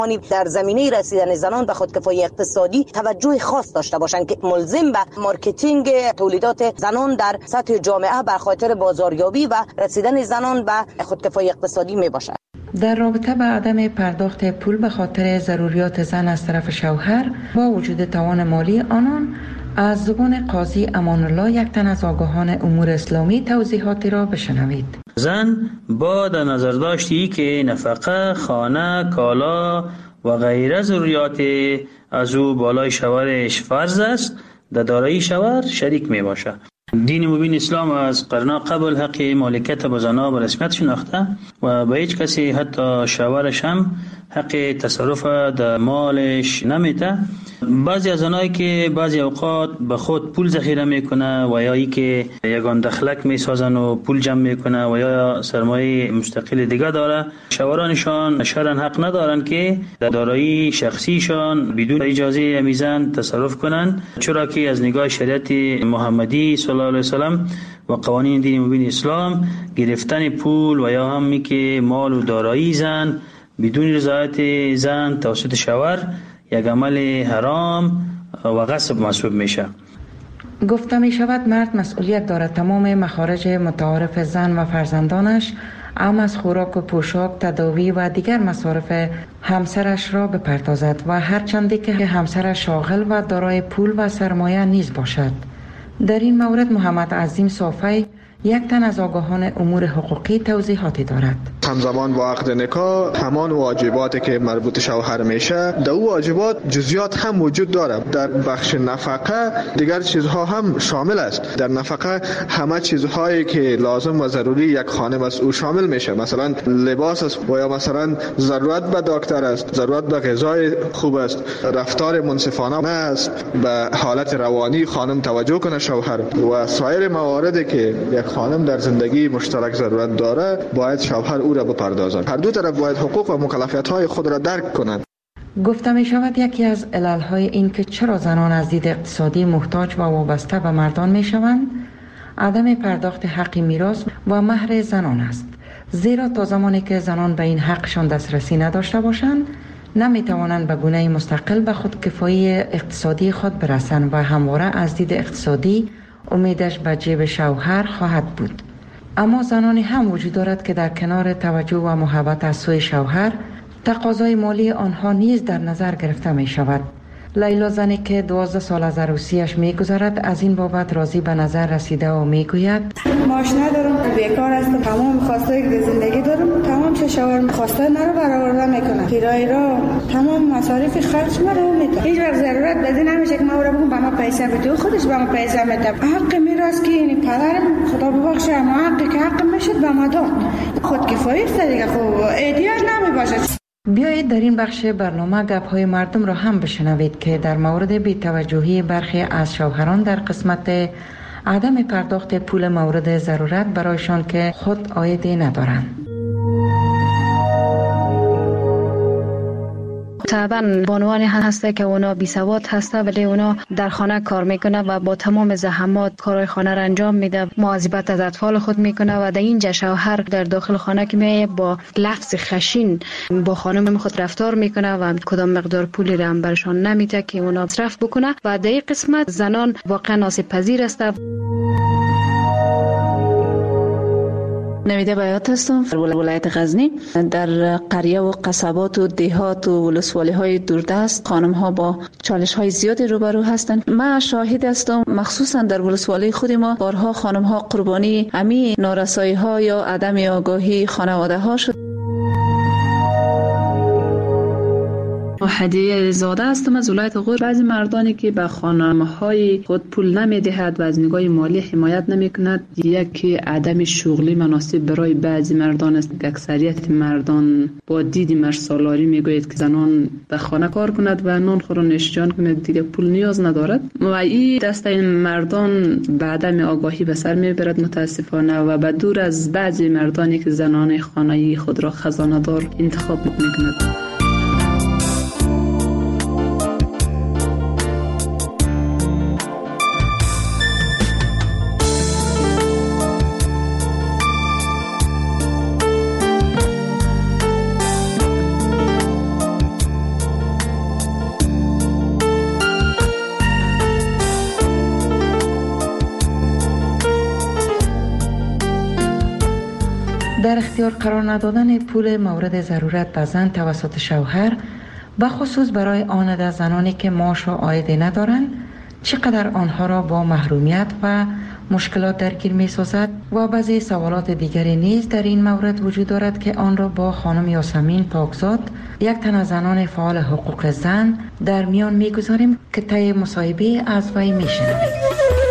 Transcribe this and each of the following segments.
در زمینه رسیدن زنان به خودکفایی اقتصادی توجه خاص داشته باشند که ملزم به مارکتینگ تولیدات زنان در سطح جامعه بر خاطر بازاریابی و رسیدن زنان به خودکفایی اقتصادی می باشد. در رابطه با عدم پرداخت پول به خاطر ضروریات زن از طرف شوهر با وجود توان مالی آنان، از زبان قاضی امان الله، یک تن از آگاهان امور اسلامی، توضیحاتی را بشنوید. زن با در نظر داشتی که نفقه، خانه، کالا و غیره ضروریات از او بالای شوهرش فرض است، در دارایی شوهر شریک می باشه. دین مبین اسلام از قرن قبل حق مالکیت به زنها به رسمیت شناخته و به هیچ کسی حتی شوهرش هم حق تصرف در مالش نمیده. بعضی از زنایی که بعضی اوقات به خود پول ذخیره میکنه و یا ای که یگان دخلک میسازن و پول جمع میکنه و یا سرمایه مستقل دیگه داره، شوهرانشان شرعاً حق ندارن که در دارایی شخصیشان بدون اجازه میزن تصرف کنن، چرا که از نگاه شریعت محمدی صلی الله علیه وسلم و قوانین دین مبین اسلام گرفتن پول و یا هم که مال و دارایی زن بدون رضایت زن توسط شوهر یک عمل حرام و غصب محسوب میشه. گفته می شود مرد مسئولیت دارد تمام مخارج متعارف زن و فرزندانش، ام از خوراک و پوشاک، تداوی و دیگر مصارف همسرش را بپردازد و هرچندی که همسرش شاغل و دارای پول و سرمایه نیز باشد. در این مورد محمد عظیم صافی، یک تن از آگاهان امور حقوقی، توضیحاتی دارد. همزمان با عقد نکاح همان واجباتی که مربوط شوهر میشه، در او واجبات جزئیات هم وجود دارد. در بخش نفقه دیگر چیزها هم شامل است. در نفقه همه چیزهایی که لازم و ضروری یک خانم است او شامل میشه، مثلا لباس است و یا مثلا ضرورت به دکتر است، ضرورت به غذای خوب است، رفتار منصفانه است، به حالت روانی خانم توجه کنه شوهر و سایر مواردی که یک خانم در زندگی مشترک ضرورت داره باید شوهر او را بپردازد. هر دو طرف باید حقوق و مکلفیت‌های خود را درک کنند. گفته می شود یکی از علل‌های این که چرا زنان از دید اقتصادی محتاج و وابسته به مردان می شوند، عدم پرداخت حق میراث و مهر زنان است. زیرا تا زمانی که زنان به این حقشان دسترسی نداشته باشند، نمی توانند به گونه مستقل به خودکفایی اقتصادی خود برسند و همواره از دید اقتصادی امیدش به جیب شوهر خواهد بود. اما زنانی هم وجود دارد که در کنار توجه و محبت از سوی شوهر، تقاضای مالی آنها نیز در نظر گرفته می شود. لیلا، زنی که 12 سال از عروسیش می گذرد، از این بابت راضی به نظر رسیده و می گوید: معاش ندارم، بیکار هستم، تمام خواسته که زندگی دارم، تمام شوهر خواسته مرا برآورده میکنه، کرایه را، تمام مصارف خرج مرا میده. هیچ وقت ضرورت بدی نمیشه که ما بگم به ما پیسه بده، خودش به ما پیسه میده. حق میراث که این پدرم خدا ببخشه، اما حقی که حق میشد به ما داد. خودکفایی است دیگه، خب احتیاج نمی باشه. بیایید در این بخش برنامه گپ‌های مردم را هم بشنوید که در مورد بی‌توجهی برخی از شوهران در قسمت عدم پرداخت پول مورد ضرورت برایشان که خود عایدی ندارند. طبعا بانوانی هسته که اونا بی سواد هسته، ولی اونا در خانه کار میکنه و با تمام زحمات کارهای خانه را انجام میده، مواظبت از اطفال خود میکنه و در اینجا شوهر در داخل خانه که میایه با لفظ خشین با خانم خود رفتار میکنه و کدام مقدار پولی را هم برشان نمیده که اونا مصرف بکنه و در این قسمت زنان واقعا آسیب پذیر هستند. نویده بیات هستم، در ولایت غزنی. در قریه و قصبات و دهات و ولسوالی های دوردست خانم ها با چالش های زیادی روبرو هستند. من شاهد هستم، مخصوصا در ولسوالی خود ما بارها خانم ها قربانی امی نارسایی ها یا عدم آگاهی خانواده ها شد. هدیه زاده هستم از ولایت غور. بعضی مردانی که به خانم‌های خود پول نمی‌دهد و از نگاه مالی حمایت نمی‌کند، یکی عدم شغلی مناسب برای بعضی مردان است. اکثریت مردان با دید مرسالاری میگوید که زنان در خانه کار کند و نان خور و نوش جان کند، دیگه پول نیاز ندارد و این دسته مردان به عدم آگاهی به سر میبرد متاسفانه و به دور از بعضی مردانی که زنان خانه‌ای خود را خزانه دار انتخاب می‌کند. در اختیار قرار ندادن پول مورد ضرورت به زن توسط شوهر، به خصوص برای آن زنانی که معاش و عاید ندارند، چقدر آنها را با محرومیت و مشکلات درگیر می سازد و بعضی سوالات دیگری نیز در این مورد وجود دارد که آن را با خانم یاسمین پاکزاد، یک تن از زنان فعال حقوق زن، در میان می گذاریم که طی مصاحبه از وی می شنویم.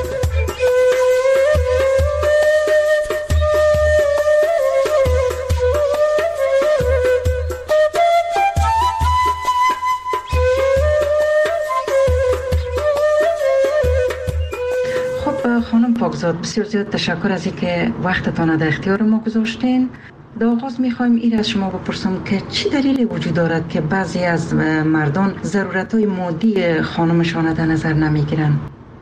خانم پاکزاد، بسیار زیاد تشکر از اینکه وقتتان در اختیار ما گذاشتین. در آغاز میخوایم این از شما بپرسم که چی دلیلی وجود دارد که بعضی از مردان ضرورت‌های مادی خانمشان در نظر نمیگیرن؟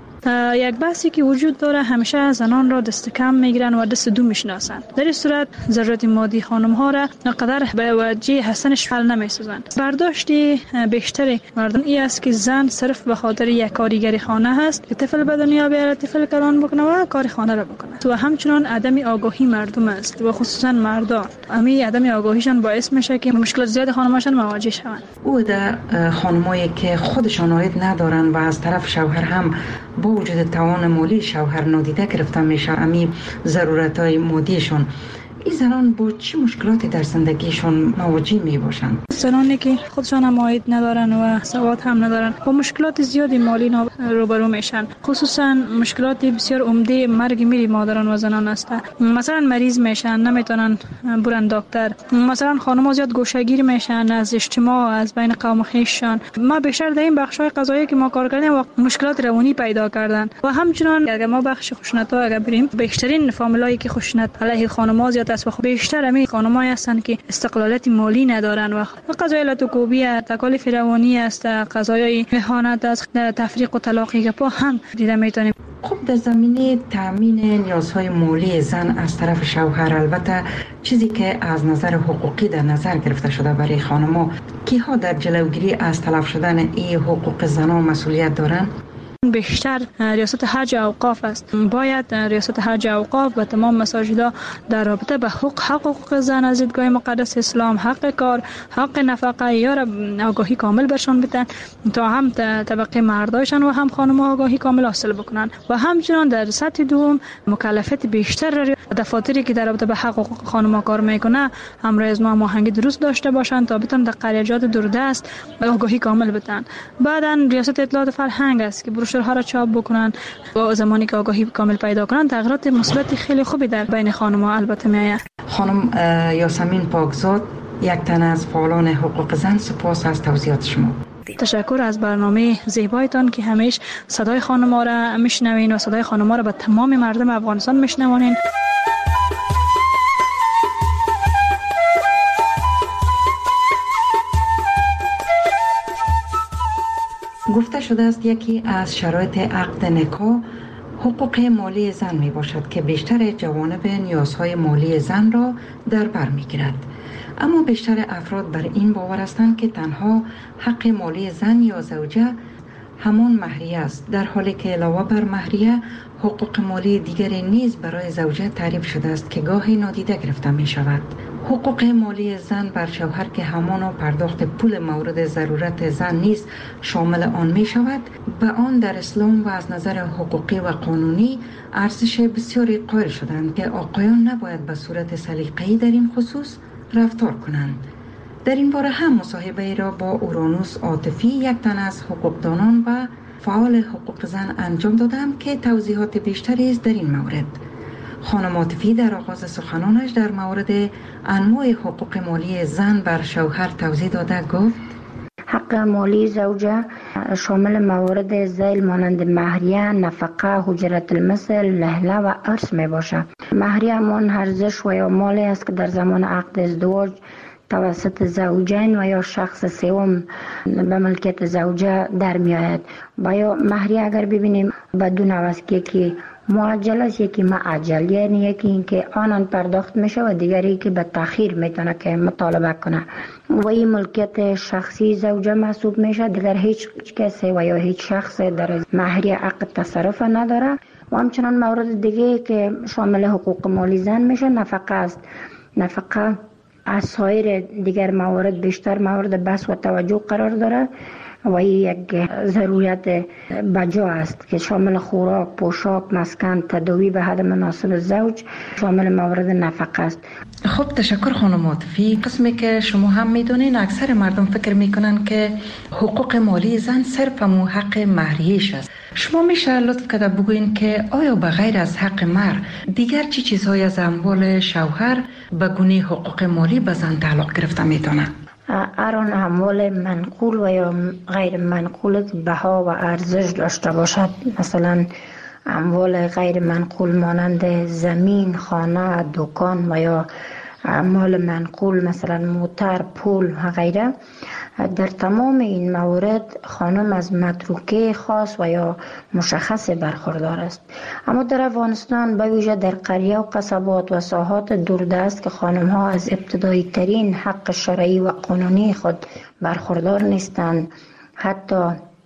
یک بحثی که وجود داره، همیشه زنان را دست کم میگیرن و دست دو میشناسن. در این صورت ضرورت مادی خانم ها را قدر به وجه حسنش حل نمیسازن. برداشت بیشتر مردم این است که زن صرف به خاطر یک کارگر خانه هست که طفل به دنیا بیاره، طفل کلان بکنه و کار خانه را بکنه. و همچنان عدم آگاهی مردم است و خصوصا مردان. همین عدم آگاهیشان باعث میشه که مشکلات زیاد خانماشان مواجه شوند. او در خانمایی که خودشان عاید ندارن و از طرف شوهر هم با وجود توان مالی شوهر نادیده گرفته میشه امی ضرورت‌های مادیشون، این زنان با چه مشکلاتی در زندگیشون مواجه می باشند؟ زنانی که خودشان هم عاید ندارن و سواد هم ندارن با مشکلات زیادی مالی روبرو میشن. خصوصا مشکلات بسیار عمده مرگ میری مادران و زنان است. مثلا مریض میشن، نمیتونن برن دکتر. مثلا خانم‌ها زیاد گوشه‌گیر میشن از اجتماع، از بین قوم خویششان. ما بیشتر در این بخش‌های قضایی که ما کار کردیم و مشکلات روانی پیدا کردن. و همچنان اگر ما بخش خشونت‌ها اگر بریم، بیشترین فامیلایی که خشونت علیه خانم‌ها زیاد است و بیشتر همین خانم‌ها هستند که استقلالیت مالی ندارن و قضایای لاتوکوبی، تکالیف روانی است، قضایای اهانت است، تفریق و طلاقی که با هم دیده میتونیم. خب در زمینه تامین نیازهای مالی زن از طرف شوهر، البته چیزی که از نظر حقوقی در نظر گرفته شده برای خانم‌ها، کیها در جلوگیری از تلف شدن این حقوق زنان مسئولیت دارند؟ بیشتر ریاست حج اوقاف است. باید ریاست حج اوقاف و تمام مساجدها در رابطه به حقوق زن از دیدگاه مقدس اسلام، حق کار، حق نفقه یا آگاهی کامل برشان بدن تا هم طبقه مردایشان و هم خانم‌ها آگاهی کامل حاصل بکنن و همچنان در سطح دوم مکلفیت بیشتر دفاتری که در رابطه به حقوق خانم‌ها کار میکنه همراه از هماهنگی درست داشته باشند تا بتونن در قریه‌جات دوردست آگاهی کامل بدن. بعداً ریاست اطلاعات فرهنگ است که بروشورها را چاپ بکنن و زمانی که آگاهی کامل پیدا کنن تغییرات مثبت خیلی خوبی در بین خانم‌ها البته میآید. خانم یاسمین پاکزاد، یک تن از فعالان حقوق زن، سپاس از توضیحات شما. تشکر از برنامه زیبایتان که همیشه صدای خانم‌ها را میشنوین و صدای خانم‌ها را به تمام مردم افغانستان میشنوانین. گفته شده است یکی از شرایط عقد نکاح حقوق مالی زن می باشد که بیشتر جوانب نیازهای مالی زن را در بر می گیرد. اما بیشتر افراد بر این باور هستند که تنها حق مالی زن یا زوجه همان مهریه است، در حالی که علاوه بر مهریه حقوق مالی دیگری نیز برای زوجه تعریف شده است که گاهی نادیده گرفته می شود. حقوق مالی زن بر شوهر که همان پرداخت پول مورد ضرورت زن نیز شامل آن می شود، به آن در اسلام و از نظر حقوقی و قانونی ارزش بسیاری قائل شدند که آقایان نباید به صورت سلیقه‌ای در این خصوص رفتار کنند. در این باره هم مصاحبه را با اورانوس عاطفی، یک تن از حقوقدانان و فعال حقوق زن انجام دادم که توضیحات بیشتری است در این مورد. خانم عاطفی در آغاز سخنانش در مورد انواع حقوق مالی زن بر شوهر توضیح داده گفت: حق مالی زوجه شامل موارد ذیل مانند مهریه، نفقه، حجرت المثل، لهله و ارث می باشد. مهریه همان ارزش و یا مالی است که در زمان عقد ازدواج توسط زوجین و یا شخص سوم به ملکیت زوجه در می آید. و یا مهریه اگر ببینیم به دو نوع است، یکی معجل است، یکی معجل، یعنی یکی اینکه آنان پرداخت میشه و دیگری که به تأخیر میتونه که مطالبه کنه و این ملکیت شخصی زوجه محسوب میشه. دیگر هیچ کسی و یا هیچ شخص در مهریه عقد تصرف نداره. و همچنان مورد دیگه که شامل حقوق مالی زن میشه نفقه است. نفقه از سایر دیگر موارد بیشتر مورد بحث و توجه قرار داره و این یک ضرورت بجا است که شامل خوراک، پوشاک، مسکن، تداوی به حد مناسب زوج شامل موارد نفقه است. خب تشکر خانم عاطفی. قسمی که شما هم میدونین اکثر مردم فکر میکنن که حقوق مالی زن صرف همون حق مهریش است. شما میشه لطف کرده بگوین که آیا به غیر از حق مهر دیگر چی چیزهای از اموال شوهر به گونه حقوق مالی به زن تعلق گرفته میتونه؟ آن اموال منقول و یا غیر منقول بها و ارزش داشته باشد. مثلا اموال غیر منقول مانند زمین، خانه، دکان و یا اموال منقول مثلا موتر، پول و غیره. در تمام این موارد خانم از متروکه خاص و یا مشخص برخوردار است. اما در افغانستان به ویژه در قریه و قصبات و ساحات دوردست که خانم ها از ابتدایی ترین حق شرعی و قانونی خود برخوردار نیستند، حتی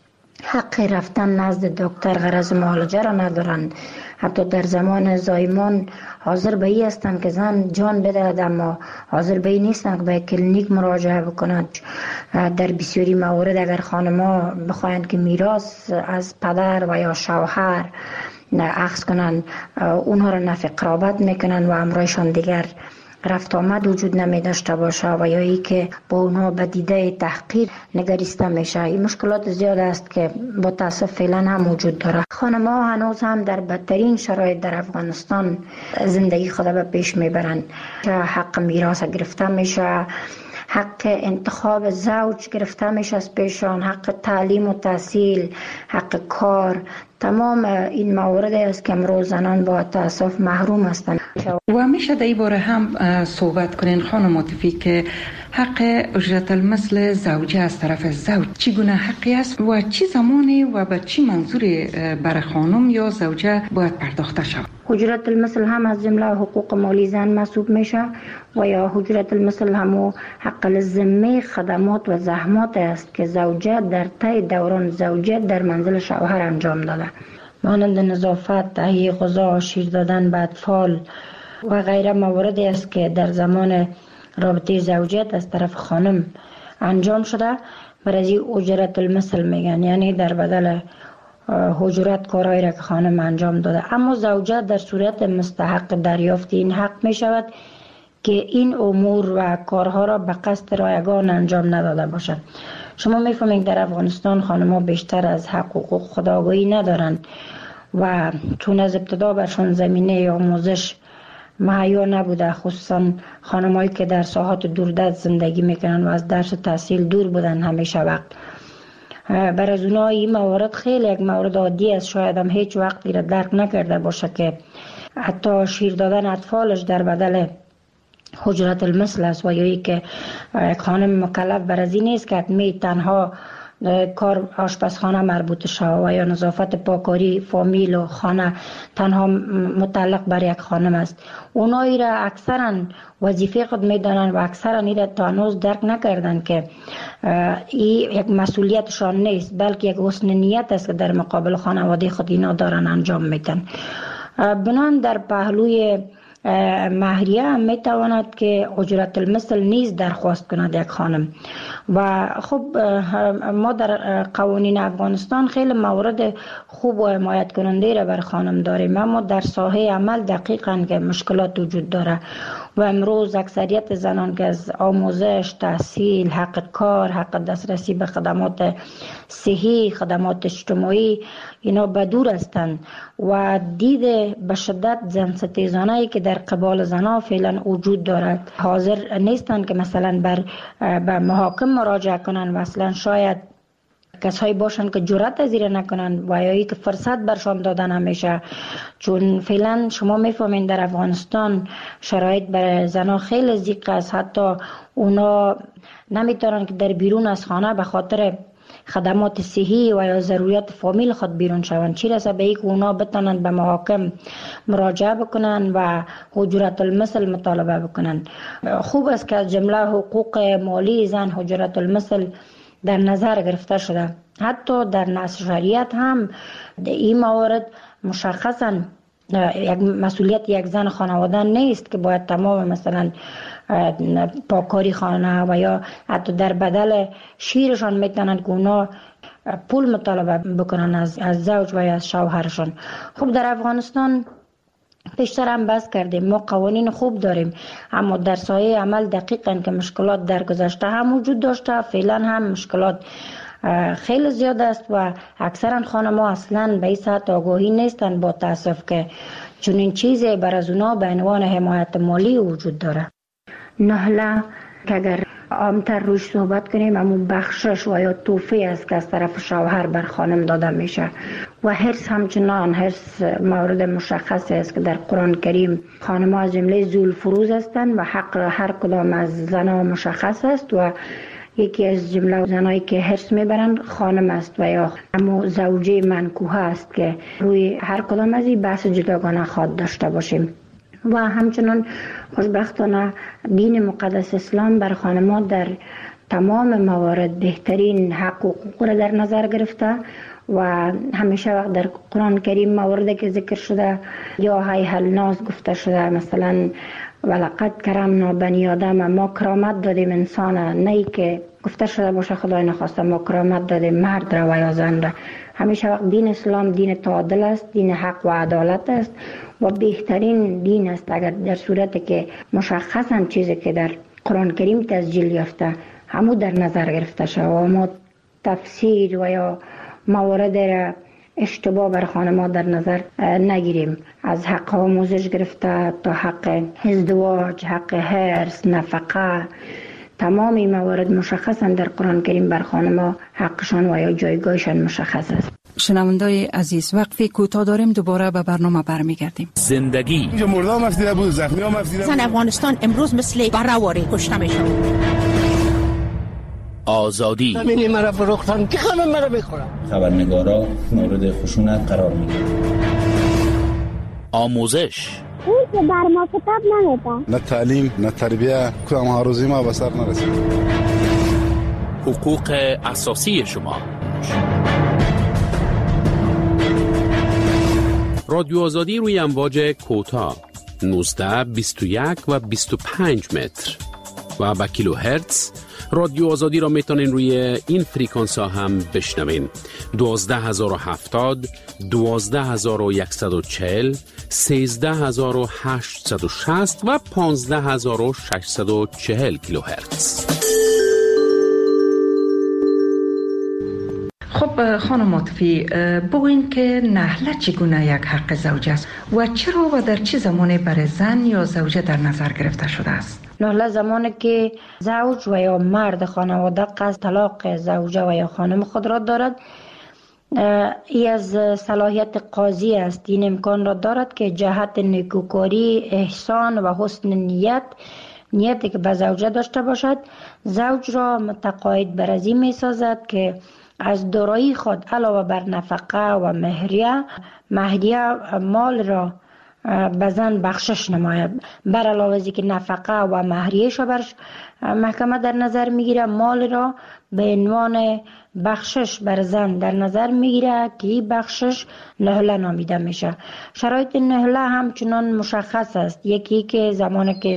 حق رفتن نزد دکتر غرض معالجه را ندارند، حتی در زمان زایمان حاضر به این هستند که زن جان بدهد اما حاضر به این نیستند که به کلینیک مراجعه بکنند. در بسیاری موارد اگر خانم‌ها بخواهند که میراث از پدر و یا شوهر اخذ کنند، اونها را نفی قرابت میکنند و امرایشان دیگر رفت آمد وجود نمی داشته باشه و یا ای که با اونها به دیده تحقیر نگریسته میشه. این مشکلات زیاد است که با تاسف فعلا هم وجود داره. خانم ها هنوز هم در بدترین شرایط در افغانستان زندگی خود به پیش میبرند. حق میراث گرفته میشه، حق انتخاب زوج گرفته میشه از پیشان، حق تعلیم و تحصیل، حق کار. تمام این موارد است که امروز زنان با تاسف محروم هستند. و میشه در این باره هم صحبت کنین خانم عاطفی که حق اجرت المثل زوجه از طرف زوج چگونه حقی است و چی زمانی و به چی منظوری برای خانم یا زوجه باید پرداخته شود؟ اجرت المثل هم از جمله حقوق مالی زن محسوب میشه و یا اجرت المثل هم حق الذمه خدمات و زحمات است که زوجه در طی دوران زوجیت در منزل شوهر انجام داده، مانند نظافت، تهیه غذا، شیر دادن به اطفال و غیره مواردی است که در زمان رابطه زوجیت از طرف خانم انجام شده. برای اجرت المثل میگن، یعنی در بدل اجرت کارهایی را که خانم انجام داده. اما زوجه در صورت مستحق دریافت این حق می شود که این امور و کارها را به قصد رایگان انجام نداده باشد. شما میفهمید در افغانستان خانم‌ها بیشتر از حقوق خود آگاهی ندارند و چون از ابتدا برشان زمینه آموزش مهیا نبوده، خصوصا خانم‌هایی که در ساحات دوردست زندگی میکنن و از درس و تحصیل دور بودن همیشه وقت. برای اونا این موارد خیلی یک مورد عادی است، شاید هم هیچ وقت را درک نکرده باشه که حتی شیر دادن اطفالش در بدل اجرت المثل است و یا ای که خانم مکلف برای نیست که حتمی تنها کار آشپزخانه مربوط شود و یا نظافت پاکاری فامیل و خانه تنها متعلق بر یک خانم است. اونایی را اکثرا وظیفه خود میدانند و اکثرا این را تا هنوز درک نکردن که این یک مسئولیتشان نیست بلکه یک حسن نیت است که در مقابل خانواده خود اینا دارن انجام میدن. بنان در پهلوی مهریه هم میتواند که اجرت المثل نیز درخواست کند یک خانم. و خب ما در قوانین افغانستان خیلی موارد خوب و حمایت کننده را بر خانم داریم، اما در ساحه عمل دقیقاً که مشکلات وجود داره و امروز اکثریت زنان که از آموزش، تحصیل، حق کار، حق دسترسی به خدمات صحی، خدمات اجتماعی اینا بدور هستند و دید به شدت زن ستیزانه‌ای که در قبال زنان فعلا وجود دارد حاضر نیستند که مثلا به محاکم مراجعه کنند و اصلا شاید کسایی باشند که جرأت از این نکنند و یا که فرصت برشان داده نمیشه، چون فعلا شما میفهمین در افغانستان شرایط برای زنان خیلی ضیق است. حتی اونا نمیتونن که در بیرون از خانه به خاطر خدمات صحی و یا ضروریات فامیل خود بیرون شوند، چی رسه به اینکه اونا بتونند به محاکم مراجعه بکنند و اجرت المثل مطالبه بکنند. خوب است که از جمله حقوق مالی زن اجرت المثل در نظر گرفته شده. حتی در نص شریعت هم این موارد مشخصا یک مسئولیت یک زن خانواده نیست که باید تمام مثلا پاکاری خانه و یا حتی در بدل شیرشان میتونن که اونا پول مطالبه بکنن از زوج و یا از شوهرشان. خب در افغانستان پیشتر هم بحث کردیم، ما قوانین خوب داریم، اما در سایه عمل دقیقاً که مشکلات در گذشته هم وجود داشته، فعلا هم مشکلات خیلی زیاد است و اکثرا خانم‌ها اصلاً به این سطح آگاهی نیستند، با تأسف که چنین چیزی بر از اونا به عنوان حمایت مالی وجود داره. نهله که اگر عامتر روش صحبت کنیم، اما بخشش و یا توفی است که از طرف شوهر بر خانم داده میشه و حرص همچنان حرص مورد مشخصی است که در قرآن کریم خانم ها از جمله ذوالفروز هستند و حق هر کدام از زنها مشخص است و یکی از جمله زنایی که حرص میبرند خانم است و یا اما زوجه منکوحه است که روی هر کدام از این بحث جداگانه خواد داشته باشیم. و همچنان خوشبختانه دین مقدس اسلام بر خانم‌ها در تمام موارد بهترین حق و حقوق را در نظر گرفته و همیشه وقت در قرآن کریم مواردی که ذکر شده یا هیها الناس گفته شده، مثلا ولقد کرمنا بنی آدم، ما کرامت دادیم انسان، نه که گفته شده باشه خدای نخواسته ما کرامت دادیم مرد را و یا زن را. همیشه وقت دین اسلام دین تعادل است، دین حق و عدالت است و بهترین دین است اگر در صورتی که مشخصاً چیزی که در قرآن کریم تسجیل یافته همو در نظر گرفته شد و ما تفسیر و یا موارد را اشتباه بر خانم‌ها در نظر نگیریم، از حق آموزش گرفته تا حق ازدواج، حق حرص، نفقه، تمام این موارد مشخصاً در قرآن کریم بر خانم‌ها حقشان و یا جایگاهشان مشخص است. شنوندای عزیز، وقفی کوتاه داریم، دوباره به برنامه برمیگردیم. زندگی اینجا مردم افسیده بود، زخمی هم افسیده بود. زن افغانستان امروز مثل برآوری کشته میشه. آزادی همینی مرا فروختن که خانم مرا بخورم. خبرنگارا مورد خشونت قرار میگیرن. آموزش اون که بر ما کتاب نمیدن، نه تعلیم نه تربیه، کدام ها روزی ما به سر نرسید. حقوق اساسی شما. رادیو آزادی روی امواج کوتاه 19 21 و 25 متر و با کیلو هرتز. رادیو آزادی را میتونین روی این فریکانس ها هم بشنوین: 12070 12140 13860 و 15640 کیلو هرتز. خب خانم عاطفی، بگوین که نهله چگونه یک حق زوج است و چرا و در چه زمانی برای زن یا زوجه در نظر گرفته شده است؟ نهله زمانی که زوج و یا مرد خانواده قصد طلاق زوجه و یا خانم خود را دارد، ای از صلاحیت قاضی است. این امکان را دارد که جهت نیکوکاری، احسان و حسن نیتی که به زوجه داشته باشد، زوج را متقاعد بر از این می سازد که از دارایی خود علاوه بر نفقه و مهریه مال را به زن بخشش نماید. بر علاوه از که نفقه و مهریه‌اش را بر محکمه در نظر میگیره، مال را به عنوان بخشش بر زن در نظر میگیره که این بخشش نهله نامیده میشه. شرایط نهله همچنان مشخص است. یکی که زمانی که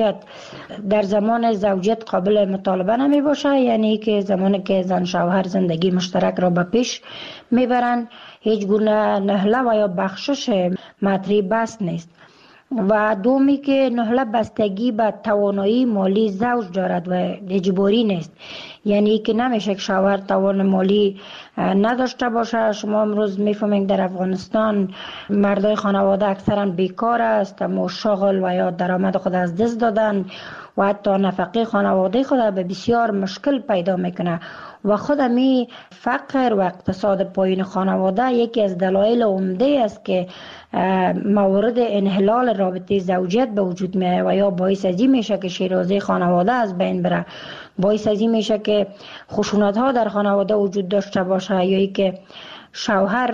در زمان زوجیت قابل مطالبه نمی باشه، یعنی که زمانی که زن شوهر زندگی مشترک را به پیش میبرند، هیچ گونه نهله و یا بخشش مطرح بس نیست. و دومی که نهله بستگی به توانایی مالی زوج دارد و اجباری نیست، یعنی که نمیشه که شوهر توان مالی نداشته باشه. شما امروز میفهمید در افغانستان مردای خانواده اکثرا بیکار است، اما شغل و یا درآمد خود از دست دادن و حتی نفقه خانواده خود به بسیار مشکل پیدا میکنه و خود می فقر و اقتصاد پایین خانواده یکی از دلایل عمده است که موارد انحلال رابطه زوجیت به وجود میاد و یا باعث ازی میشه که شیرازه خانواده از بین بره، باعث ازی میشه که خشونت ها در خانواده وجود داشته باشه، یا ای که شوهر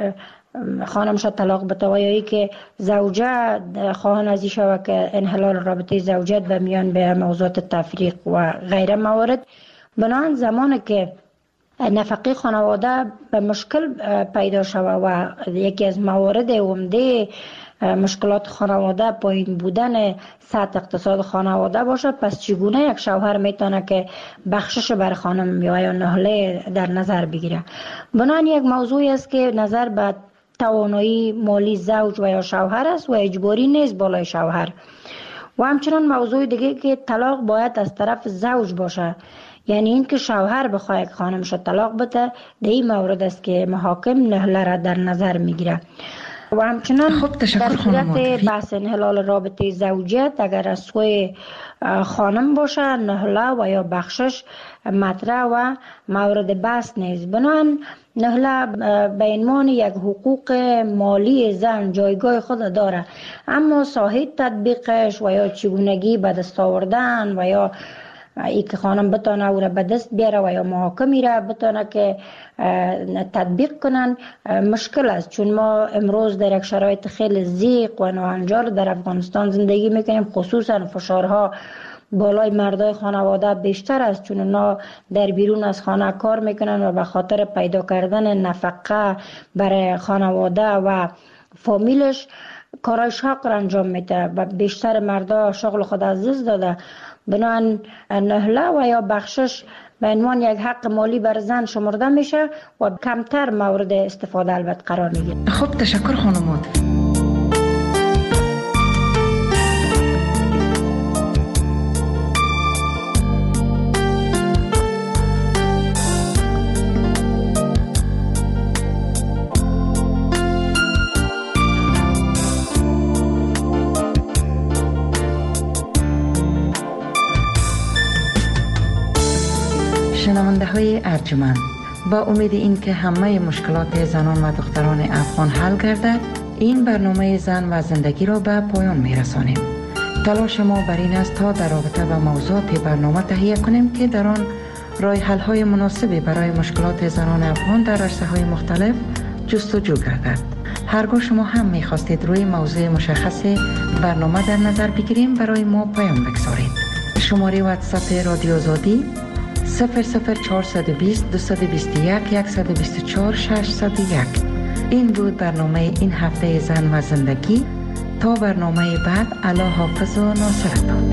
خانمش طلاق بده و یا ای که زوجه خواهان ازی شود که انحلال رابطه زوجیت به میان به موضوعات تفریق و غیره موارد. بنابراین زمانی که نفقه خانواده به مشکل پیدا شود و یکی از موارد عمده مشکلات خانواده پایین بودن سطح اقتصاد خانواده باشه، پس چگونه یک شوهر میتونه که بخشش بر خانم یا نهله در نظر بگیره؟ بنابراین یک موضوعی است که نظر به توانایی مالی زوج و یا شوهر است و اجباری نیست بالای شوهر. و همچنان موضوع دیگه که طلاق باید از طرف زوج باشه، یعنی این که شوهر بخواه یک خانمش طلاق بده، در این مورد است که محاکم نهله را در نظر میگیره. و همچنان در صورت بحث انحلال رابطه زوجیت اگر از سوی خانم باشه، نهله و یا بخشش مطرح و مورد بحث نیست. بنابراین نهله به عنوان یک حقوق مالی زن جایگاه خود داره، اما ساحه تطبیقش و یا چگونگی به دست آوردن و یا ای که خانم بتانه او را به دست بیاره و یا محاکمی را بتانه که تطبیق کنن مشکل است، چون ما امروز در یک شرایط خیلی ضیق و ناهنجار در افغانستان زندگی میکنیم. خصوصا فشارها بالای مردای خانواده بیشتر است، چون اونا در بیرون از خانه کار میکنن و به خاطر پیدا کردن نفقه برای خانواده و فامیلش کارای شاق را انجام میده و بیشتر مردا شغل خود از دست داده. بنابراین نهله و یا بخشش به عنوان یک حق مالی بر زن شمرده میشه و کمتر مورد استفاده البته قرار میگیره. خب تشکر خانمات. شنونده های ارجمند، با امید این که همه مشکلات زنان و دختران افغان حل گردد، این برنامه زن و زندگی را به پایان می رسانیم. تلاش ما بر این است تا در رابطه با موضوعات برنامه تهیه کنیم که در آن راه حل های مناسبی برای مشکلات زنان افغان در عرصه های مختلف جستجو گردد. هرگاه شما هم می خواستید روی موضوع مشخص برنامه در نظر بگیریم، برای ما پیام بگذارید. شماره واتساپ رادیو آزادی 00420 221 124 601. این بود برنامه این هفته زن و زندگی. تا برنامه بعد، الله حافظ و ناصرتان.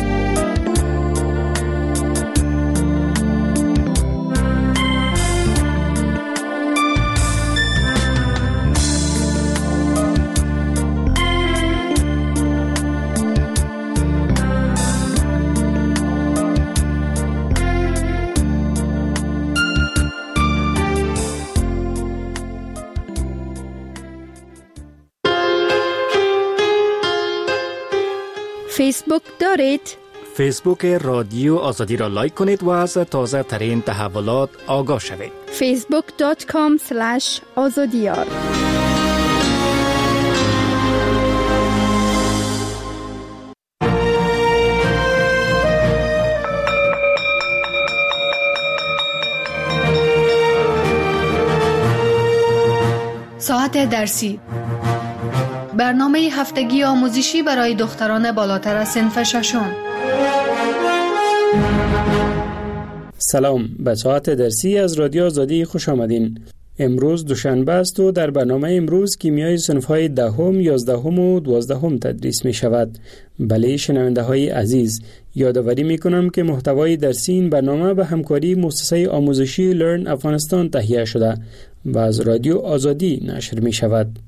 فیسبوک دارید؟ فیسبوک رادیو آزادی را لایک کنید و از تازه ترین تحولات آگاه شوید. facebook.com/azadiyar. ساعت درسی، برنامه هفتگی آموزشی برای دختران بالاتر از صنف ششم. سلام، به ساعت درسی از رادیو آزادی خوش آمدین. امروز دوشنبه است و در برنامه امروز کیمیای صنف‌های دهم، 11 و 12 تدریس می شود. بله شنونده های عزیز، یادآوری می کنم که محتوای درسی این برنامه به همکاری مؤسسه آموزشی لرن افغانستان تهیه شده و از رادیو آزادی نشر می شود.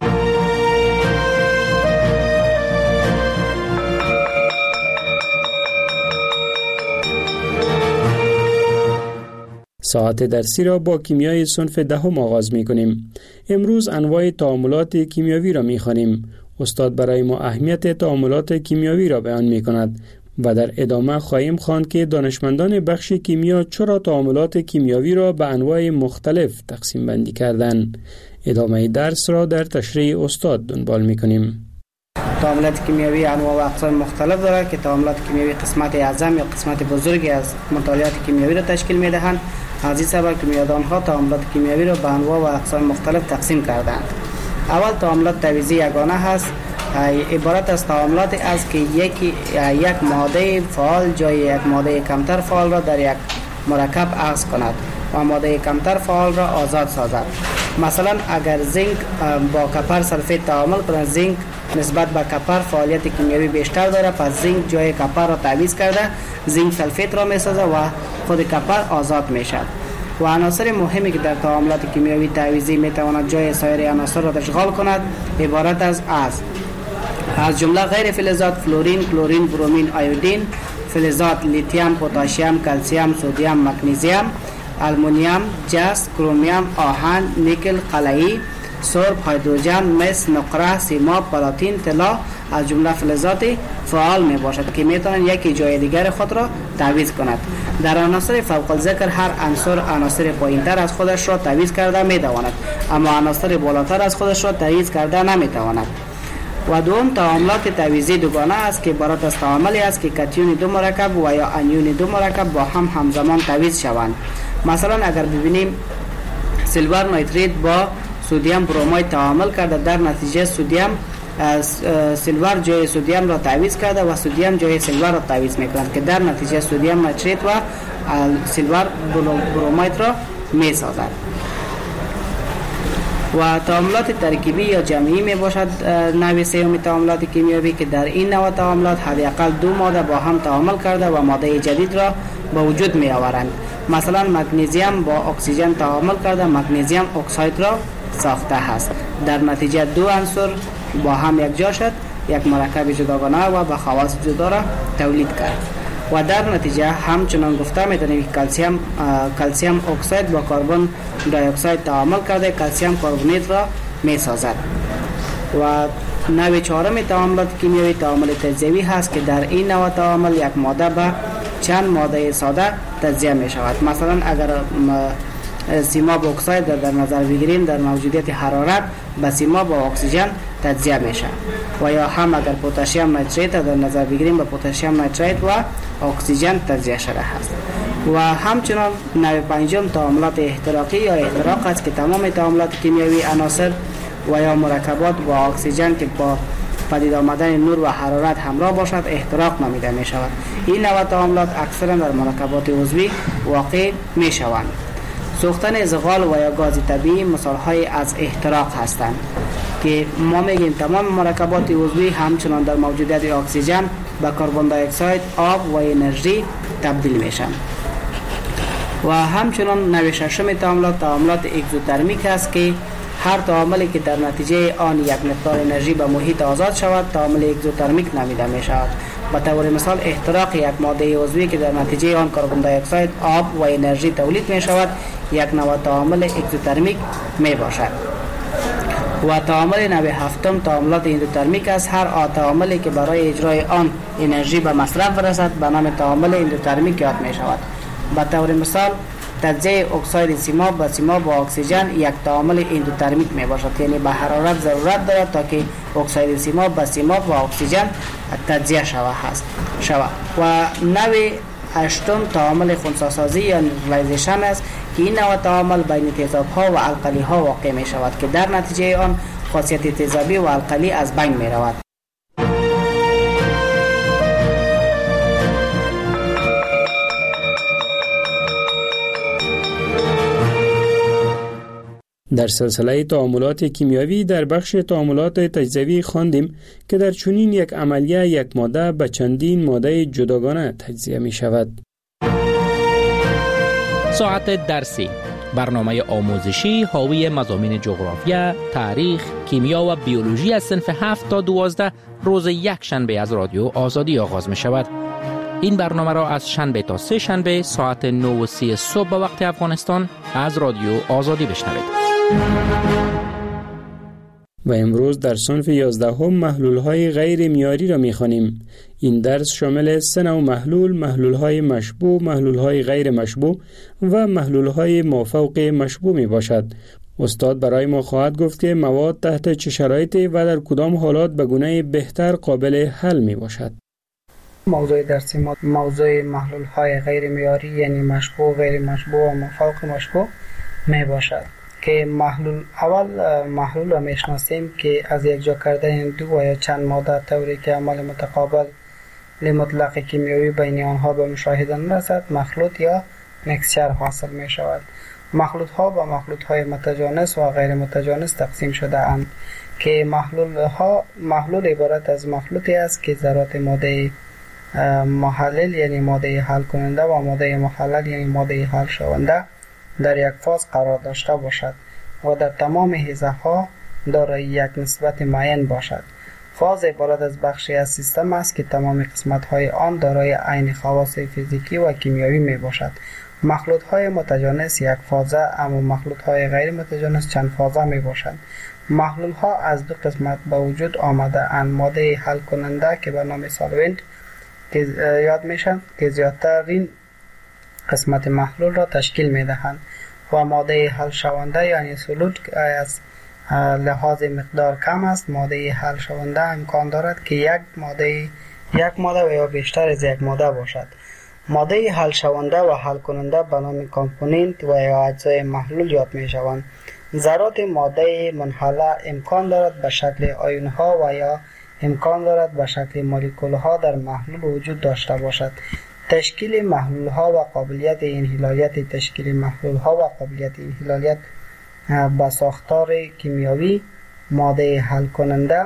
ساعت درسی را با کیمیای صنف دهم آغاز می کنیم. امروز انواع تعاملات کیمیاوی را می خوانیم. استاد برای ما اهمیت تعاملات کیمیاوی را بیان می کند و در ادامه خواهیم خواند که دانشمندان بخش کیمیا چرا تعاملات کیمیاوی را به انواع مختلف تقسیم بندی کردند. ادامه درس را در تشریح استاد دنبال می کنیم. تعاملات کیمیاوی انواع و اقسام مختلف دارد که تعاملات کیمیاوی قسمت اعظم یا قسمت بزرگی از مطالعات کیمیاوی را تشکیل می دهند. از این سبب کیمیادانها تعاملات کیمیاوی را به انواع و اقسام مختلف تقسیم کردند. اول تعاملات تعویضی یگانه هست، عبارت از تعاملاتی است که یک ماده فعال جای یک ماده کمتر فعال را در یک مرکب عکس کند. و ماده کمتر فعال را آزاد سازد. مثلا اگر زینک با کپر سلفیت تعامل کند، زینک نسبت به کپر فعالیت کیمیایی بیشتر داره، پس زینک جای کپر را تعویض کرده زینک سلفیت را میسازه و خود کپر آزاد میشد. و عناصر مهمی که در تعاملات کیمیایی تعویضی میتواند جای سایر عناصر را اشغال کند عبارت از جمله غیر فلزات فلورین، کلورین، برومین، آیودین، فلزات لیتیوم، پتاسیم، کلسیم، سدیم، مگنیزیم، آلومینیوم، جست، کرومیوم، آهن، نیکل، قلعی، سرب، هیدروژن، مس، نقره، سیماب، پلاتین، طلا از جمله فلزات فعال می باشد که می توانند یکی جای دیگر خود را تعویض کند. در عناصر فوق الذکر هر عنصر پایینتر از خودش را تعویض کرده می تواند، اما عناصر بالاتر از خودش را تعویض کرده نمی تواند. و دوم تعاملات تعویضی دوگانه است که عبارت از تعاملی است که کاتیون دو مرکب و یا انیون دو مرکب با هم همزمان تعویض شوند. مثلا اگر ببینیم سیلور نیتریت با سدیم برومید تعامل کرده، در نتیجه سیلور جای سدیم را تعویض کرده و سدیم جای سیلور را تعویض میکنند که در نتیجه سدیم نیتریت و سیلور برومید را میسازد. و تعاملات ترکیبی یا جمعی می باشد نوع سوم تعاملات کیمیایی که در این نوع تعاملات حداقل دو ماده با هم تعامل کرده و ماده جدید را به وجود می آورند. مثلا مگنیزیم با اکسیژن تعامل کرده مگنیزیم اکساید را ساخته است. در نتیجه دو عنصر با هم یک جا شد، یک مرکب جداگانه و با خواص جدا را تولید کرد. و در نتیجه همچنان گفته میتونیم که کلسیم اکساید با کربن دی اکساید تعامل کرده کلسیم کربونیت را میسازد. و نوع چهارم تعاملات کیمیایی تعامل تجزیوی هست که در این نوع تعامل یک ماده به چند ماده ساده تجزیه می شود. مثلا اگر سیماب اکساید در نظر بگیریم در موجودیت حرارت به سیماب و اکسیژن تجزیه میشه. و یا هم اگر پتاسیم نیتریت در نظر بگیریم به پتاسیم نیتریت و اکسیژن تجزیه شده است. و همچنان نوع پنجم تعاملات احتراقی یا احتراق است که تمام تعاملات کیمیایی عناصر و یا مرکبات با اکسیژن که با پدید آمدن نور و حرارت همراه باشد احتراق نامیده می شود. این نوع تعاملات اکثرا در مرکبات عضوی واقع می شوند. سوختن زغال و یا گاز طبیعی مثال‌های از احتراق هستند که ما میگیم تمام مرکبات عضوی همچنان در موجودیت اکسیژن به کربن دی اکساید، آب و انرژی تبدیل میشن. و همچنان نوع ششم تعاملات اگزوترمیک است که هر تعاملی که در نتیجه آن یک مقدار انرژی به محیط آزاد شود تعامل اگزوترمیک نامیده می شود. به طور مثال احتراق یک ماده عضوی که در نتیجه آن کربن دی اکساید، آب و انرژی تولید می شود یک نوع تعامل اگزوترمیک می باشد. و تعامل نوع هفتم تعاملات اندوترمیک است. هر تعاملی که برای اجرای آن انرژی به مصرف برسد به نام تعامل اندوترمیک یاد می شود. به طور مثال تجزیه اکساید سیماب با سیماب با اکسیژن یک تعامل اندوترمیک می باشد، یعنی به حرارت ضرورت دارد تا که اکساید سیماب با سیماب و اکسیژن تجزیه شود. و نوع هشتم تعامل خنثی‌سازی یا نیوترالایزیشن است که این نوع تعامل بین تیزاب‌ها و القلی‌ها واقع می شود که در نتیجه آن خاصیت تیزابی و القلی از بین می رود. در سلسله تعاملات کیمیایی در بخش تعاملات تجزیوی خواندیم که در چنین یک عملیه یک ماده به چندین ماده جداگانه تجزیه می شود. ساعت درسی، برنامه آموزشی حاوی مضامین جغرافیا، تاریخ، کیمیا و بیولوژی از صنف 7 تا 12 روز یک شنبه از رادیو آزادی آغاز می شود. این برنامه را از شنبه تا سه شنبه ساعت 9:30 صبح به وقت افغانستان از رادیو آزادی بشنوید. و امروز در صنف 11 محلول‌های غیر معیاری را می‌خوانیم. این درس شامل 3 نوع محلول‌های مشبوع، محلول‌های غیر مشبوع و محلول‌های مافوق مشبوع میباشد. استاد برای ما خواهد گفت که مواد تحت چه شرایطی و در کدام حالات به گونه بهتر قابل حل میباشد. موضوع درسی ما موضوع محلول‌های غیر معیاری یعنی مشبوع، غیر مشبوع و مافوق مشبوع میباشد. که محلول را میشناسیم که از یک جا کردن دو و یا چند ماده طوری که عمل متقابل مطلق کیمیایی بین آنها به مشاهده نرسد مخلوط یا مکسچر حاصل می شود. مخلوط ها به مخلوط های متجانس و غیر متجانس تقسیم شده اند که محلول عبارت از مخلوطی است که ذرات ماده محلل یعنی ماده حل کننده و ماده محلل یعنی ماده حل شونده در یک فاز قرار داشته باشد و در تمام حیزه ها دارای یک نسبت معین باشد. فاز عبارت از بخشی از سیستم است که تمام قسمت های آن دارای عین خواص فیزیکی و کیمیایی می باشد. مخلوط های متجانس یک فازه اما مخلوط های غیر متجانس چند فازه می باشند. محلول ها از دو قسمت به وجود آمده اند: ماده حل کننده که به نام سالونت که یاد میشن که زیادترین قسمت محلول را تشکیل می دهند و ماده حل شونده یعنی سولوت که از لحاظ مقدار کم است. ماده حل شونده امکان دارد که یک ماده و یا بیشتر از یک ماده باشد. ماده حل شونده و حل کننده به نام کامپوننت و یا اجزای محلول یاد می شوند. ذرات ماده منحله امکان دارد به شکل آیون ها و یا امکان دارد به شکل مولکول ها در محلول وجود داشته باشد. تشکیل محلول ها و قابلیت انحلالیت تشکیل محلول ها و قابلیت انحلالیت به ساختار کیمیایی ماده حل کننده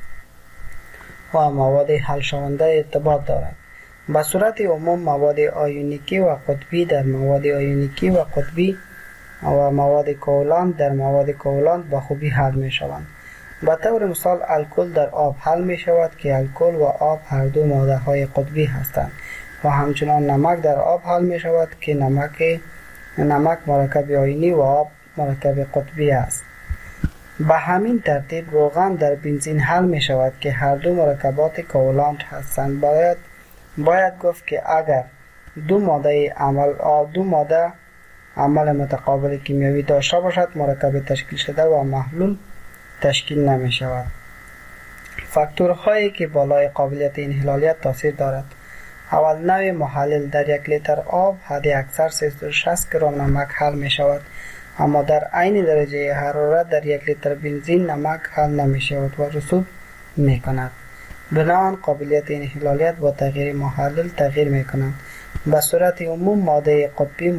و مواد حل شونده ارتباط دارد. به صورت عموم مواد آیونیکی و قطبی در مواد آیونیکی و قطبی و مواد کوالانت در مواد کوالانت به خوبی حل می شوند. به طور مثال الکل در آب حل می شود که الکل و آب هر دو ماده های قطبی هستند و همچنان نمک در آب حل می شود که نمک مرکب آیونی و آب مرکب قطبی است. به همین ترتیب روغن در بنزین حل می شود که هر دو مرکبات کوالانت هستند. باید گفت که اگر دو ماده عمل متقابل کیمیایی داشته باشد مرکب تشکیل شده و محلول تشکیل نمی شود. فاکتورهایی که بالای قابلیت انحلالیت تاثیر دارد: اول، نوع محلل در یک لیتر آب حد اکثر 360 گرم نمک حل می شود اما در عین درجه حرارت در یک لیتر بنزین نمک حل نمی شود و رسوب می کند. بنابراین قابلیت انحلالیت با تغییر محلل تغییر می کند. به صورت عموم ماده قطبی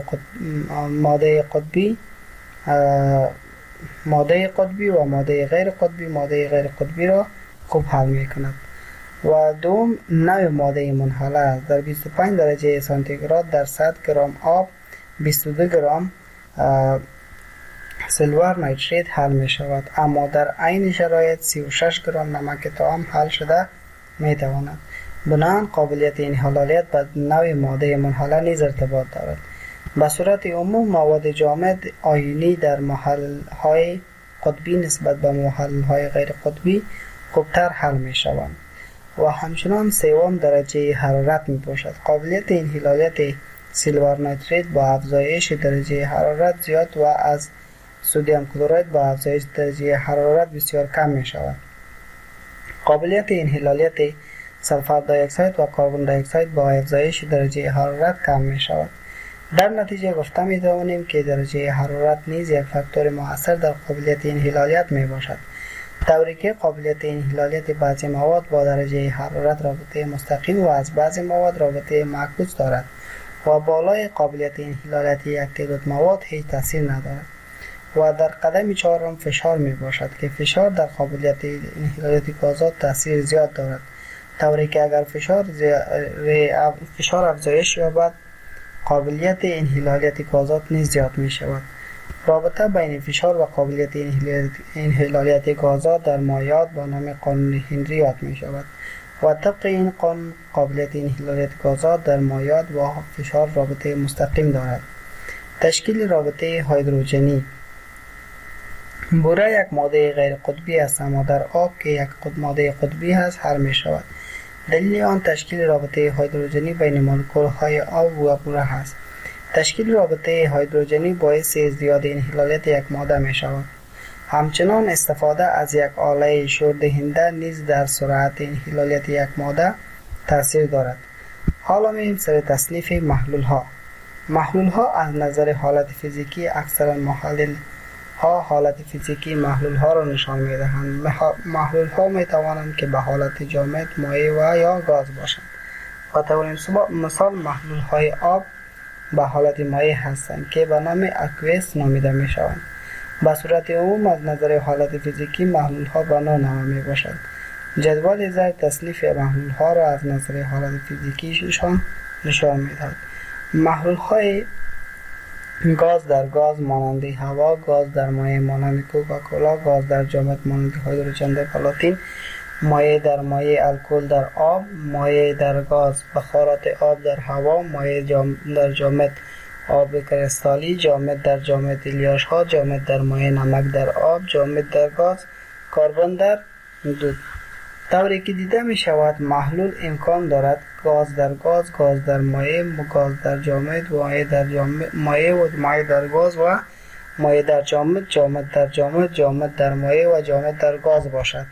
و ماده غیر قطبی را خوب حل می کند. و دوم، نوع ماده منحله در 25 درجه سانتیگراد در 100 گرم آب 22 گرم سیلور نیتریت حل می شود اما در عین شرایط 36 گرم نمک طعام حل شده می تواند. بنابراین قابلیت انحلالیت به نوع ماده منحله نیز ارتباط دارد. به صورت عموم مواد جامد آیونی در محلل های قطبی نسبت به محلل های غیر قطبی خوبتر حل می شوند و همچنان سوم درجه حرارت می باشد. قابلیت انحلالیت سیلور نیتریت با افزایش درجه حرارت زیاد و از سدیم کلراید با افزایش درجه حرارت بسیار کم می شود. قابلیت انحلالیت سلفر دی اکساید و کربن دی اکساید با افزایش درجه حرارت کم می شود. در نتیجه گفته می توانیم که درجه حرارت نیز یک فاکتور مؤثر در قابلیت انحلالیت می باشد، طوری که قابلیت انحلالیت بعضی مواد با درجه حرارت رابطه مستقیم و از بعضی مواد رابطه معکوس دارد و بالای قابلیت انحلالیت یک تعداد مواد هیچ تاثیر ندارد. و در قدم چهارم فشار می باشد که فشار در قابلیت انحلالیت گازات تاثیر زیاد دارد، طوری که اگر فشار افزایش یابد قابلیت انحلالیت گازات نیز زیاد می شود. رابطه بین فشار و قابلیت انحلالیت گازات در مایعات با نام قانون هنری یاد می شود و طبق این قانون قابلیت انحلالیت گازات در مایعات با فشار رابطه مستقیم دارد. تشکیل رابطه هیدروژنی: بوره یک ماده غیر قطبی است اما در آب که یک ماده قطبی است حل می شود. دلیل آن تشکیل رابطه هیدروژنی بین مولکول های آب و بوره است. تشکیل رابطه هیدروژنی باعث ازدیاد انحلالیت یک ماده می شود. همچنان استفاده از یک آله شوردهنده نیز در سرعت انحلالیت یک ماده تاثیر دارد. حالا می‌ریم سر تصنیف محلول ها. محلول ها از نظر حالت فیزیکی اکثرا محلل ها حالت فیزیکی محلول ها را نشان می دهند. محلول ها می توانند که به حالت جامد، مایع و یا گاز باشند. و طور مثال محلول های آب به حالت مایع هستند که به نام اکویس نامیده می شوند. به صورت عموم از نظر حالت فیزیکی محلول ها به نوع می باشد. جدول زیر تصنیف محلول ها را از نظر حالت فیزیکیشان نشان می دهد. محلول های گاز در گاز مانند هوا، گاز در مایع مانند کوکاکولا، گاز در جامد مانند هیدروژن در پلاتین، مایع در مایع الکل در آب، مایع در گاز بخارات آب در هوا، مایع در جامد آب کریستالی، جامد در جامد الیاش ها، جامد در مایع نمک در آب، جامد در گاز کربن در دود. طوری که دیده می شود محلول امکان دارد گاز در گاز، گاز در مایع، گاز در جامد، مایع در جامد، مایع و مایع در گاز و مایع در جامد، جامد در جامد، جامد در مایع و جامد در گاز باشد.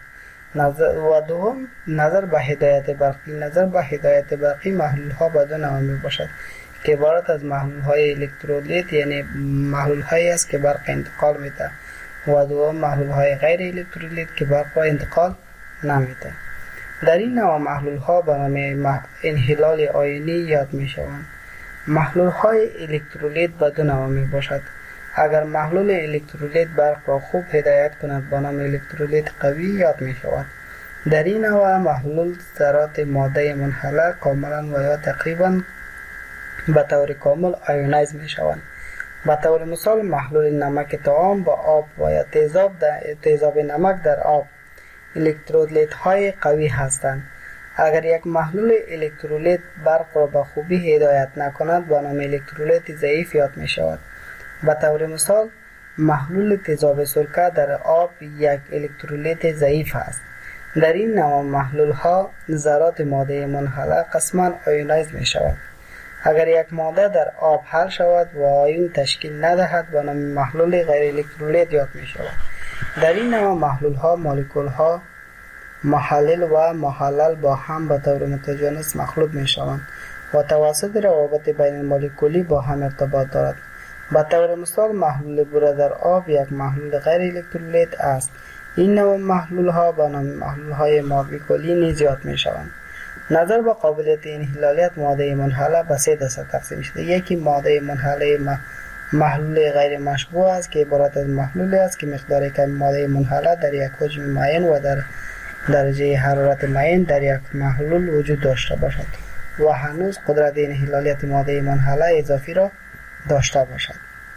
دوم نظر به هدایت برقی. نظر به هدایت برقی محلول ها به دو نوع می باشد که عبارت از محلول های الکترولیت یعنی محلول هایی است که برق انتقال می ده و دوم محلول های غیر الکترولیت که برق را انتقال نمیده. در این نوع محلول ها به نام انحلال آیونی یاد می شوند. محلول های الکترولیت به دو نوع می باشد. اگر محلول الکترولیت برق را خوب هدایت کند به نام الکترولیت قوی یاد می شود. در این نوع محلول ذرات ماده منحله کاملا و یا تقریبا به طور کامل آیونایز می شوند. به طور مثال محلول نمک طعام با آب و یا تیزاب نمک در آب الکترولیت های قوی هستند. اگر یک محلول الکترولیت برق را به خوبی هدایت نکند به نام الکترولیت ضعیف یاد می شود. به طور مثال محلول تیزاب سرکه در آب یک الکترولیت ضعیف است. در این نوع محلول ها ذرات ماده منحله قسما آیونایز می شود. اگر یک ماده در آب حل شود و آیون تشکیل ندهد به نام محلول غیر الکترولیت یاد می شود. در این نوع محلول ها مولکول ها محلل و محلل با هم به طور متجانس مخلوط می شوند و توسط روابط بین مولکولی با هم ارتباط دارد. به طور مثال محلول بوره در آب یک محلول غیر الکترولیت است. این نوع محلول ها به نام محلول های مولکولی نیز یاد می شوند. نظر به قابلیت انحلالیت ماده منحله به سه دسته تقسیم شده. یکی ماده منحله محلول غیر مشبوع است که عبارت از محلولی است که مقدار کم ماده منحله در یک حجم معین و در درجه حرارت معین در یک محلول وجود داشته باشد و هنوز قدرت انحلالیت ماده منحله اضافی را داشته باشد.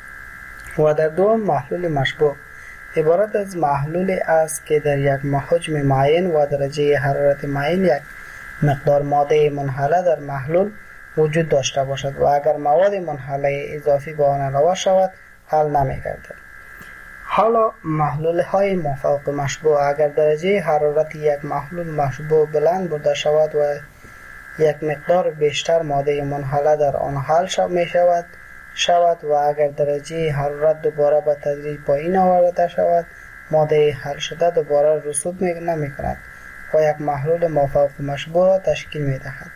و در دوم محلول مشبوع عبارت از محلولی است که در یک حجم معین و درجه حرارت معین یک مقدار ماده منحله در محلول وجود داشته باشد و اگر مواد منحله اضافی به آن علاوه شود حل نمی‌گردد. حالا محلول های مافوق مشبوع اگر درجه حرارت یک محلول مشبوع بلند برده شود و یک مقدار بیشتر ماده منحله در آن حل شود و اگر درجه حرارت دوباره به تدریج پایین آورده شود ماده حل شده دوباره رسوب نمی کند و یک محلول مافوق مشبوع را تشکیل می دهد.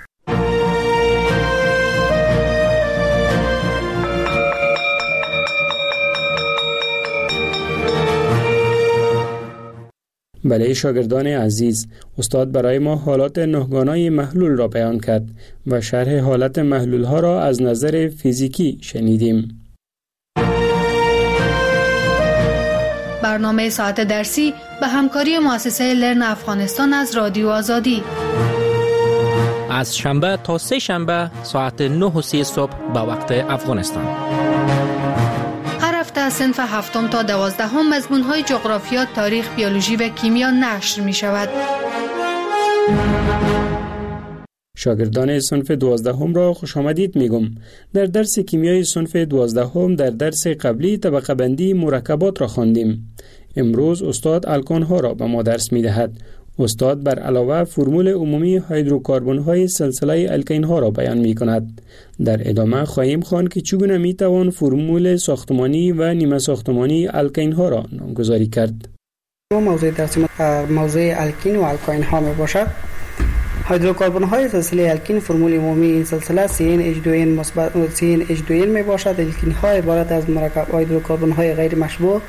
بله شاگردان عزیز، استاد برای ما حالات نهگانای محلول را بیان کرد و شرح حالت محلول ها را از نظر فیزیکی شنیدیم. برنامه ساعت درسی به همکاری مؤسسه لرن افغانستان از رادیو آزادی از شنبه تا سه شنبه ساعت 9:30 صبح به وقت افغانستان. از صنف 7 تا 12 مضمون‌های جغرافیا، تاریخ، بیولوژی و کیمیا نشر می‌شود. شاگردان صنف 12 را خوش آمدید میگم. در درس کیمیای صنف 12 در درس قبلی طبقه بندی مرکبات را خواندیم. امروز استاد الکان ها را به ما درس می‌دهد. استاد بر علاوه فرمول عمومی هیدروکربن های سلسله الکین ها را بیان می کند. در ادامه خواهیم خواند که چگونه می توان فرمول ساختمانی و نیمه ساختمانی الکین ها را نامگذاری کرد. موضوع درس موضوع الکین و الکین ها می باشد. هیدروکربن های سلسله الکین فرمول عمومی این سلسله CnH2n مثبت CnH2n می باشد. الکین ها عبارت از مرکب هیدروکربن های غیر مشبوع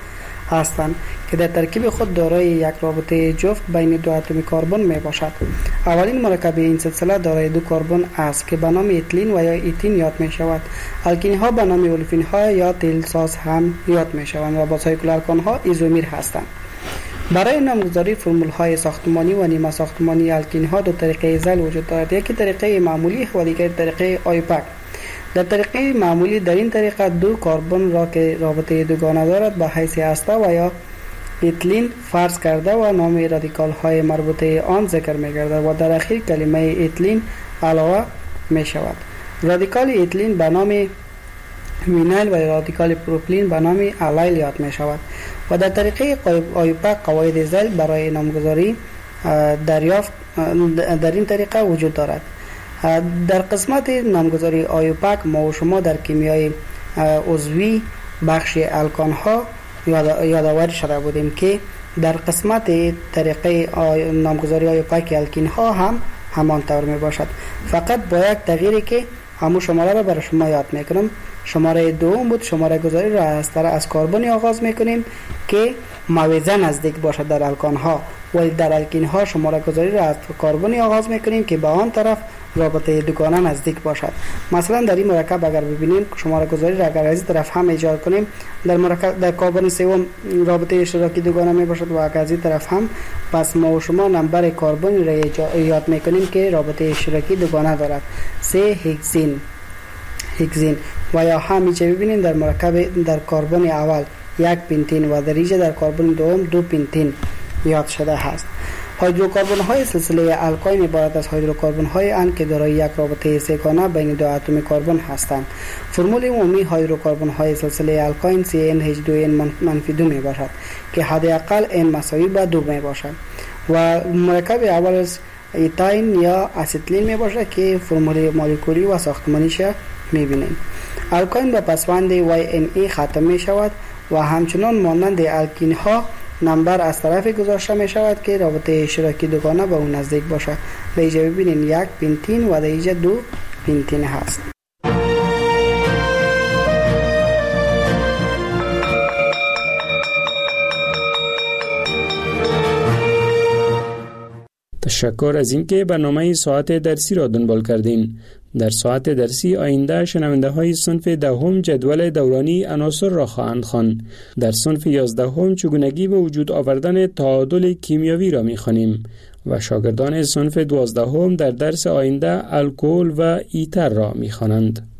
هستند که در ترکیب خود دارای یک رابطه جفت بین دو اتم کربن می باشد. اولین مرکب این سلسله دارای دو کربن است که به نام اتیلین و یا ایتین یاد می شود. الکین ها به نام اولفین ها یا تیل ساز هم یاد می شوند و با سایکل الکان ها ایزومیر هستند. برای نامگذاری فرمول های ساختمانی و نیمه ساختمانی الکین ها دو طریقه زل وجود دارد. یکی طریقه معمولی و دیگر طریقه آیوپک. در طریقه معمولی در این طریقه دو کربن را که رابطه دوگانه دارد به حیث هسته و یا اتیلین فرض کرده و نام رادیکال های مربوطه آن ذکر می گردد و در اخیر کلمه اتیلین علاوه می شود. رادیکال اتیلین به نام وینایل و رادیکال پروپیلین به نام الیل یاد می شود و در طریقه آیوپک قواعد زل برای نامگذاری دریافت در این طریقه وجود دارد. در قسمت نامگذاری آیوپک ما و شما در کیمیای عضوی بخش الکان ها یادآور شده بودیم که در قسمت طریقه نامگذاری آیوپک الکین ها هم همان طور می باشد، فقط با یک تغییری که همون شماره را برای شما یاد میکنم. شماره دوم بود. شماره گذاری را از کربنی آغاز میکنیم که موازه نزدیک باشد در الکان ها، ولی در الکین ها شماره گذاری را از کربنی آغاز میکنیم که به آن طرف رابطه دوگانه نزدیک باشد. مثلا در این مرکب اگر ببینیم شماره گذاری را اگر از این طرف هم ایجاد کنیم در کربن سوم رابطه اشتراکی دوگانه می باشد و اگر از این طرف هم، پس ما و شما نمبر کربن را یاد میکنیم که رابطه اشتراکی دوگانه دارد. 3 هگزین و یا همیشه ببینیم در مرکب در کربن اول 1 پنتین و در اینجا در کربن دوم 2 پنتین یاد شده است. هیدروکربن های سلسله الکاین عبارت از هیدروکربن های اند که دارای یک رابطه سه‌گانه بین دو اتم کربن هستند. فرمول عمومی هیدروکربن های سلسله الکاین CnH2n-2 می باشد که حداقل n مساوی به 2 می باشد و مرکب اول از ایتاین یا اسیتیلین می باشد که فرمول مولکولی و ساختمانیش می بینیم. الکاین به پسوند YNE ختم می شود و همچنان مانند الکین ها نمبر از طرف گذاشته می شود که رابطه اشتراکی دوگانه به اون نزدیک باشد. در اینجا ببینید 1 پنتین و در اینجا 2 پنتین هست. تشکر از اینکه برنامه ساعت درسی را دنبال کردین. در ساعت درسی آینده شنونده های صنف دهم جدول دورانی عناصر را خواهند خواند. در صنف 11 چگونگی به وجود آوردن تعادل کیمیایی را می‌خوانیم و شاگردان صنف 12 در درس آینده الکل و ایتر را می‌خوانند.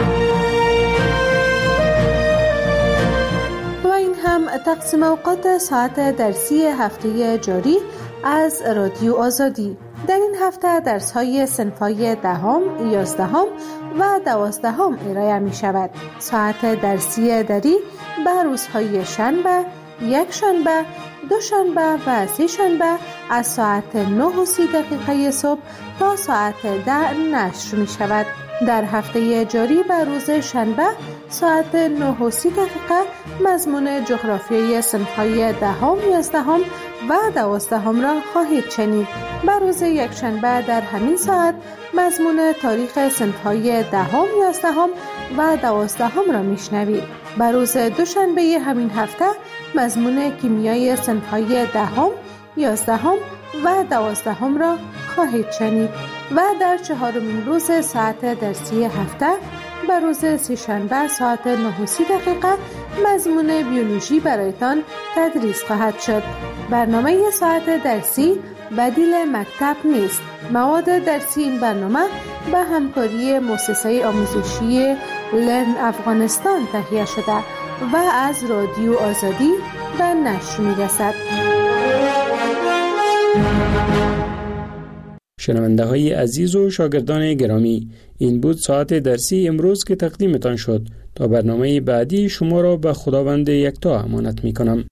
و این هم تقسیم اوقات ساعت درسی هفته جاری از رادیو آزادی. در این هفته درس‌های صنف‌های 10، 11 و 12 ارائه می‌شود. ساعت درسی دری به روزهای شنبه، یک شنبه، دو شنبه و سه شنبه از ساعت 9:30 صبح تا ساعت 10 نشر می‌شود. در هفته جاری به روز شنبه ساعت 9:30 مضمون جغرافیای صنف‌های 10، 11 و 12 را خواهید شنید. به روز یکشنبه در همین ساعت مضمون تاریخ صنف‌های 10، 11 و 12 را میشنوید. به روز دوشنبه همین هفته مضمون کیمیای صنف‌های 10، 11 و 12 را خواهید شنید و در چهارمین روز ساعت درسی هفته به روز سه‌شنبه ساعت 9:30 مضمون بیولوژی برایتان تدریس خواهد شد. برنامه ساعت درسی بدیل مکتب نیست. مواد درسی این برنامه به همکاری مؤسسه آموزشی لرن افغانستان تهیه شده و از رادیو آزادی به نشر می‌رسد. شنونده های عزیز و شاگردان گرامی، این بود ساعت درسی امروز که تقدیمتان شد. تا برنامه بعدی شما را به خداوند یکتا امانت می کنم.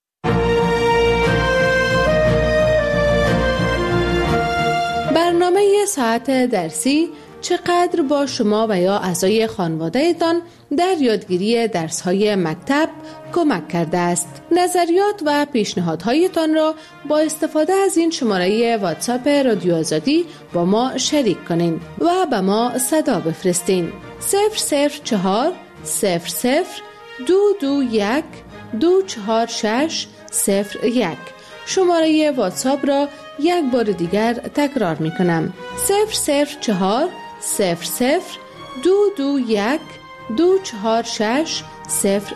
برنامه ساعت درسی چقدر با شما و یا اعضای خانواده‌تان در یادگیری درس‌های مکتب کمک کرده است. نظریات و پیشنهادهایتان را با استفاده از این شماره واتساپ رادیو آزادی با ما شریک کنین و به ما صدا بفرستین. 004 00 221 246001. شماره واتساپ را یک بار دیگر تکرار می کنم: 004 00 221 246